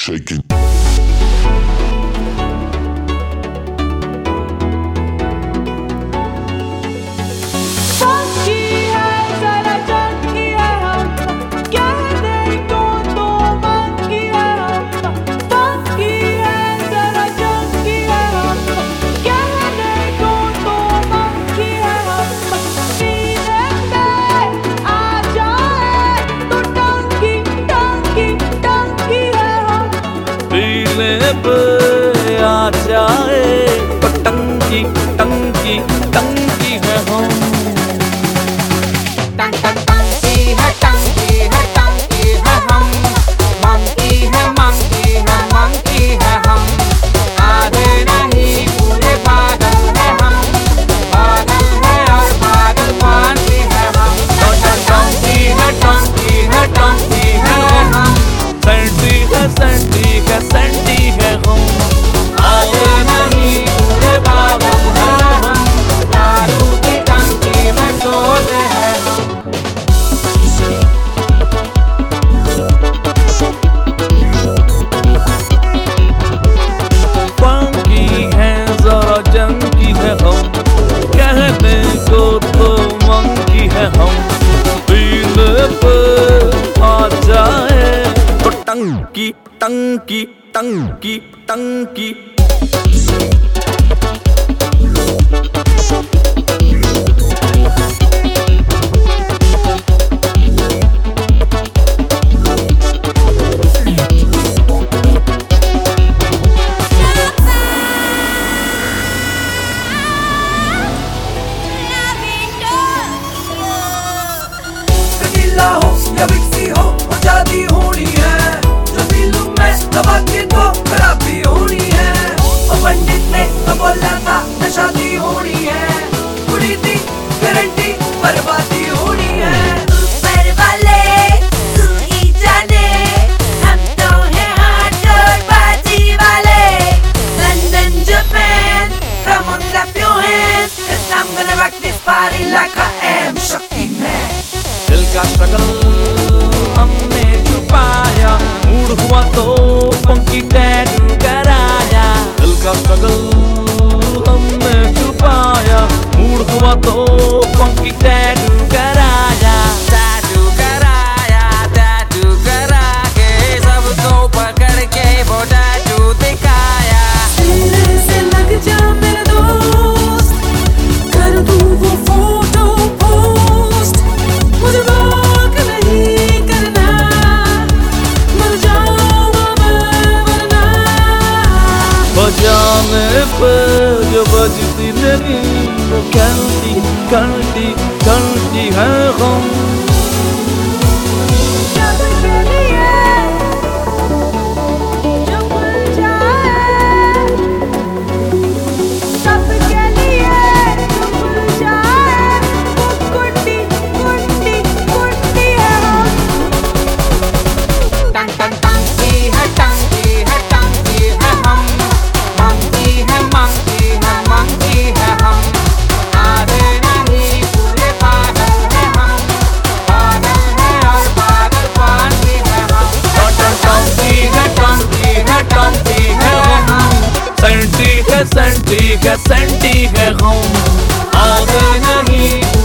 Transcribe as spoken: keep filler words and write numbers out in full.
shaking. पे आ जाए तो टंकी टंकी टंकी है हम। टंक टंक टंकी है टंकी है टंकी है हम। मंकी है मंकी है मंकी है हम। आधे नहीं पूरे बादल है हम। बादल है और बादल पानी है हम। टंकी है टंकी है टंकी है हम। सेंटी है सेंटी है सेंटी है हम। आधे नहीं पूरे बादल है हम। दारू की टंकी में सोते हैं हम। फंकी है जरा जंकी है हम। कहने को तो मंकी है हम। पीने पे आ जाए तो टंकी टंकी टंकी टंकी। रसीला हो या विक्सी हो आजादी होनी है। जो दिल में दबा के तो खराबी होनी है। और पंडित ने तो बोला था न शादी होनी है। कुड़ी दी गारंटी बर्बादी होनी है। ऊपर वाले तू ही जाने, हम तो हैं हार्डकोर पार्टी वाले। London, Japan, come on clap your hands, 'cause I'm gonna rock this party like I am Shakti Man. दिल का स्ट्रगल हमने छुपाया, मूड हुआ तो फंकी टैटू कराया। दिल का स्ट्रगल हमने छुपाया, मूड हुआ तो फंकी टैटू कराया। टैटू कराया टैटू करा के सबको पकड़ के वो टैटू दिखाया। सीने से लग जा मेरे दोस्त, कर दूं वो फोटो पोस्ट। मुझे रोक नहीं करना, मर जाऊंगा मैं वरना। बजाने पे जो बजती नहीं वो घंटी घंटी घंटी है हम। जब के लिए जो खुल जाए, सब के लिए जो खुल जाए, वो कुंडी कुंडी कुंडी है हम। टंक टंक टंकी है टंकी है टंकी है हम। मंकी है मंकी है मंकी है हम। आधे नहीं पूरे बादल है हम। बादल है और बादल पानी है हम। टंकी है टंकी है टंकी है हम। सेंटी है सेंटी है सेंटी है हम। आधे नहीं